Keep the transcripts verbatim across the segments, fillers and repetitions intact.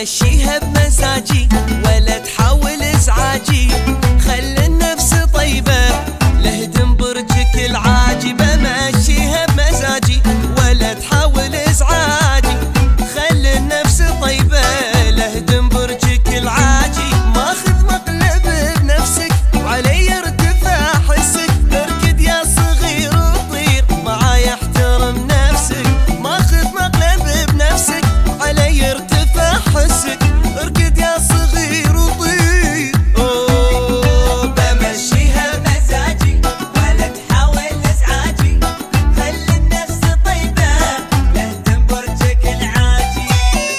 بمشيها بمزاجي ولا تحاول ازعاجي، خلي النفس طيبة لهدم برجك العاجي. بمشيها بمزاجي ولا تحاول ازعاجي، خلي النفس طيبة لهدم برجك العاجي. ماخذ مقلب بنفسك وعلي ارتفاع حسك، اركد يا صغير وطير معاي احترم نفسك. ماخذ مقلب بنفسك وعلي ارتفاع حسك، اركد يا صغير وطير. اوه بمشيها بمزاجي ولا تحاول ازعاجي، خلي النفس طيبة لهدم برجك العاجي.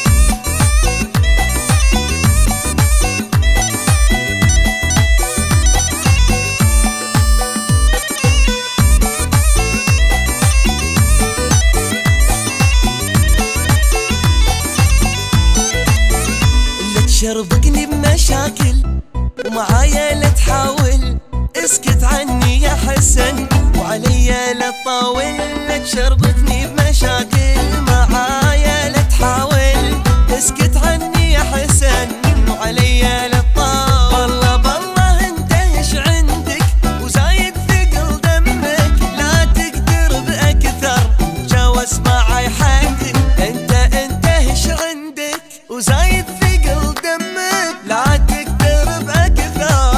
شربقني بمشاكل ومعايا لا تحاول، اسكت عني يا حسن وعليا لا تطاول. لا تشربقني بمشاكل معايا لا تحاول، اسكت عني يا حسن وعليا لا تطاول. بالله بالله انت ايش عندك وزايد ثقل دمك، لا تقدر باكثر جاوز معاي حدك. انت انت ايش عندك وزايد ثقل دمك، لا تقدر باكثر.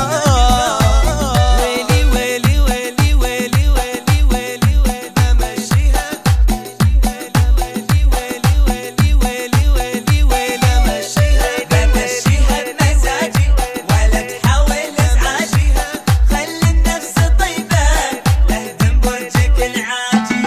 ويلي ويلي ويلي ويلي ويلي ويلي ويلي بمشيها، ويلي ويلي ويلي ويلي ويلي ويلي بمشيها بمشيها بمزاجي ولا تحاول ازعاجي، خلي النفس طيبة لهدم برجك العاجي.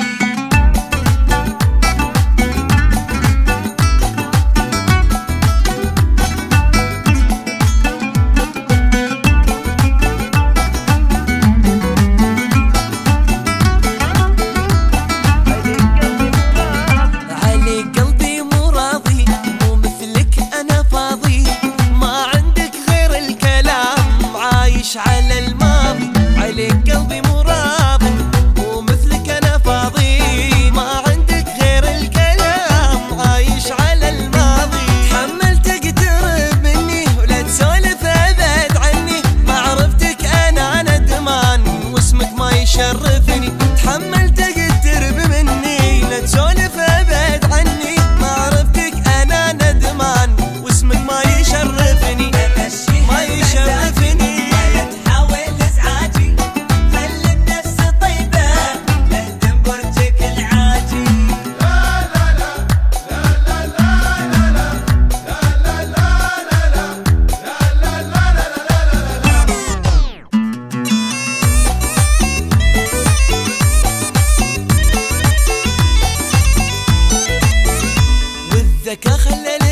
على الماضي عليك قلبي مو راضي، مو مثلك انا فاضي. ما عندك غير الكلام عايش على الماضي. تحملت تقترب مني ولا تسولف ابعد عني، معرفتك انا ندمان واسمك ما يشرفني. تحملت تقترب مني لا تسولف ابعد عني، معرفتك انا ندمان واسمك ما يشرفني ما يشرفني. والذكاء خلى